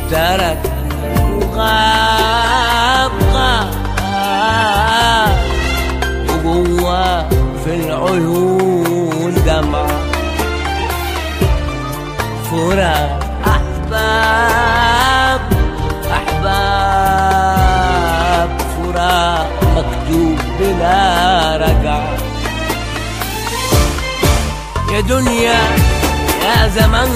تركني وغاب وجوه في العيون دمعة فراق أحباب أحباب فراق مكتوب بلا رجعة. يا دنيا يا زمن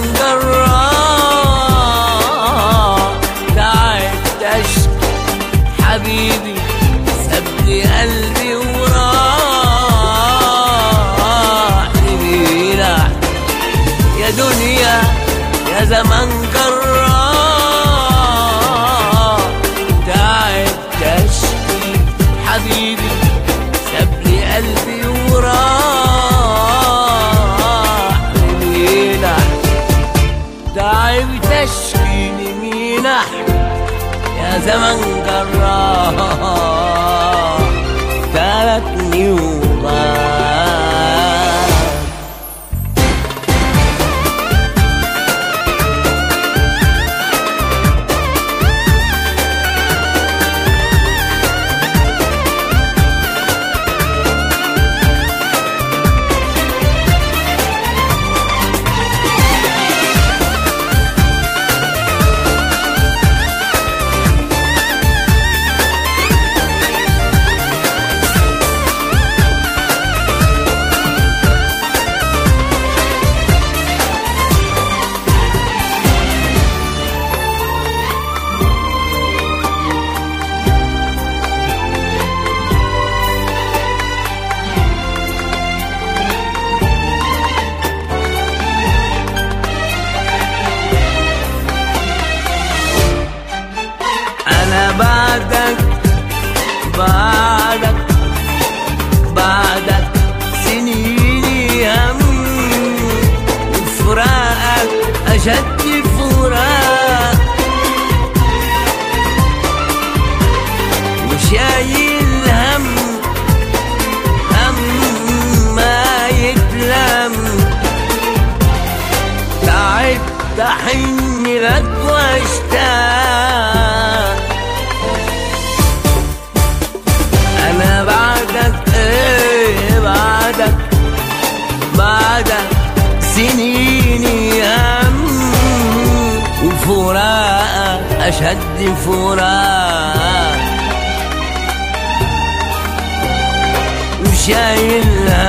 جراح تعبت أشكي حبيبي سابلي قلبي وراح لمينا. يا دنيا يا زمن جراح تعبت أشكي حبيبي سابلي قلبي وراح لمينا. تعبت أشكي لمينا يا زمن جراح تركني وغاب. بعدك سنيني هم وفراقك أشد فراق وشايل هم ما يتلم. تعبت أحن لك واشتاق أنا بعدك بعدك سنيني هم وفراقك أشد فراق وشايل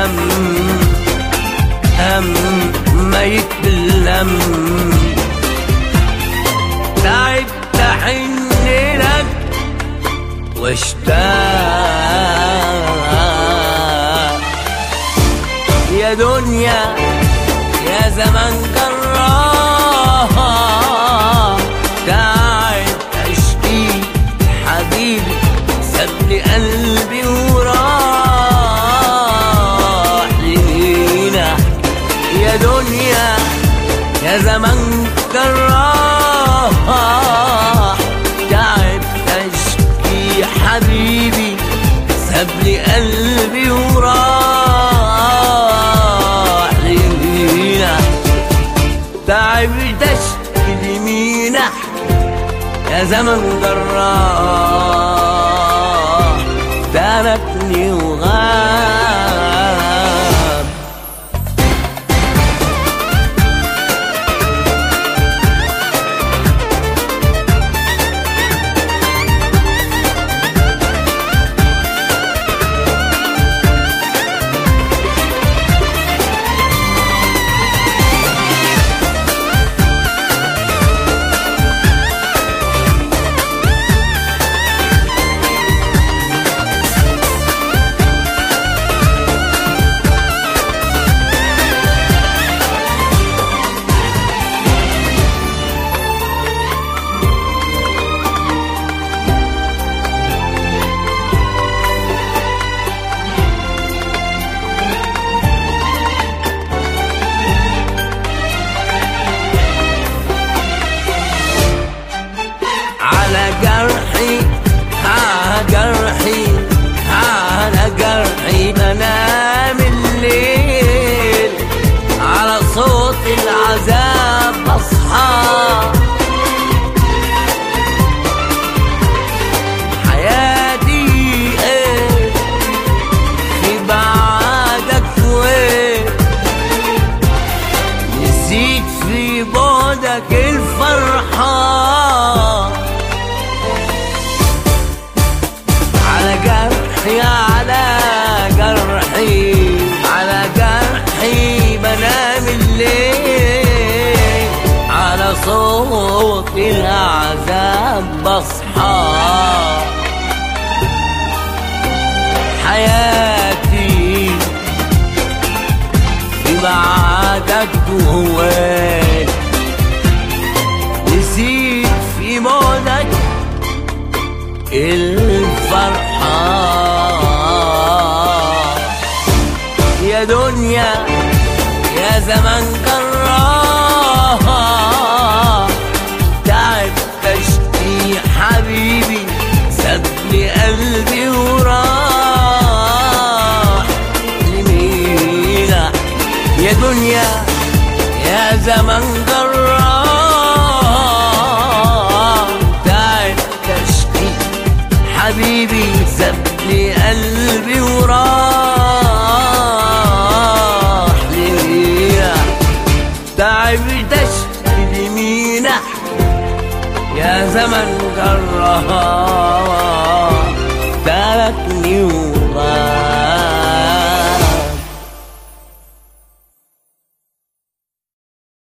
هم ما يتلم. تعبت أحن لك واشتاق. يا دنيا يا زمن جراح تعبت أشكي حبيبي سابلي قلبي وراح لمينا. يا دنيا يا زمن جراح تعبت أشكي حبيبي سابلي قلبي وراح لمينا. تعبت أشكي لمينا يا زمن جراح تركني وغاب. بصحى حياتي في بعدك جواك، نسيت في بعدك الفرحة. يا دنيا يا زمن جراح، تعب تشتي حبيبي سابلي قلبي وراح لمينا. يا دنيا يا زمن جراح، تعب تشتي حبيبي سابلي قلبي وراح لمينا. تعب تشتي لمينا يا زمن جراح.